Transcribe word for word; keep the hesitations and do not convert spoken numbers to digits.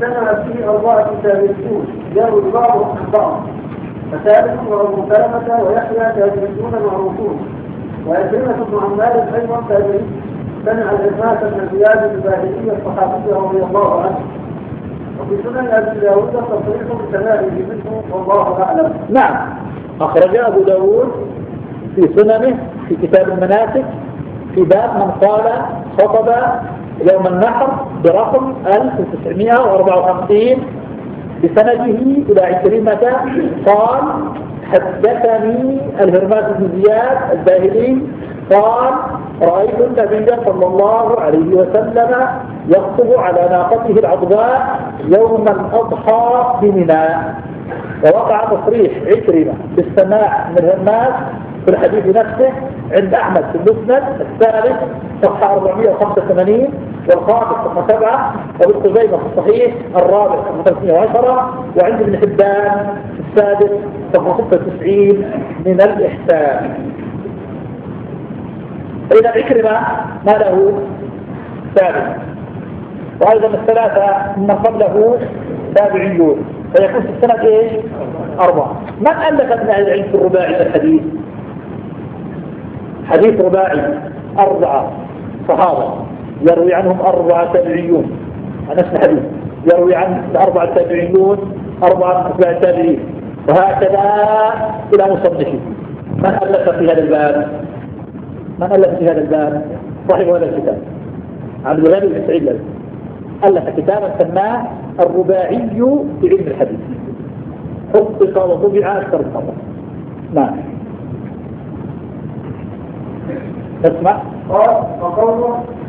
اجتمع فيه أربعة تابعون جاءوا بعضهم عن بعض، فثالث وأبو سلمة ويحيى تابعون معروفون، وعكرمة بن عمار أيضا تابعي سمع العباس بن زياد الباهلي الصحابي رضي الله عنه. وفي سنن أبي داود تصريح بسماعه منه والله أعلم. نعم، أخرج أبو داود في سننه في كتاب المناسك في باب من قال خطب يوم النحر برقم ألف وتسعمائة وأربعة وخمسين بسنده إلى عكرمة قال حدثني الهرماس بن زياد الباهلي قال رأيت النبي صلى الله عليه وسلم يخطب على ناقته العضباء يوم الأضحى بمنى. ووقع تصريح عكرمة بالسماع من الهرماس في الحديث نفسه عند أحمد في المسند الثالث صفحة أربعمائة وخمسة وثمانين والخامس صفحة سبعة، وابن خزيمة في الصحيح الرابع صفحة ثلاثمائة وعشرة، وعند ابن حبان في السادس صفحة ستة وتسعين من الإحسان. إذا عكرمة ما له ثابت، وأيضا الثلاثة من قبله تابعيون، فيكون في السنة إيش؟ أربعة. من ألف ابن العلم في الرباعي الحديث؟ حديث رباعي أربعة صحابة يروي عنهم أربعة تابعيون عن نفس الحديث، يروي عن الأربعة تابعيون أربعة أتباع التابعين، وهكذا إلى مصنفه. من ألف في هذا الباب؟ من ألف في هذا الباب؟ صاحب هذا الكتاب عبد الغني بن سعيد الألف ألف كتابا سماه الرباعي في علم الحديث، حقق وطبع أكثر الخطأ. نعم. اسمع. قال وقوله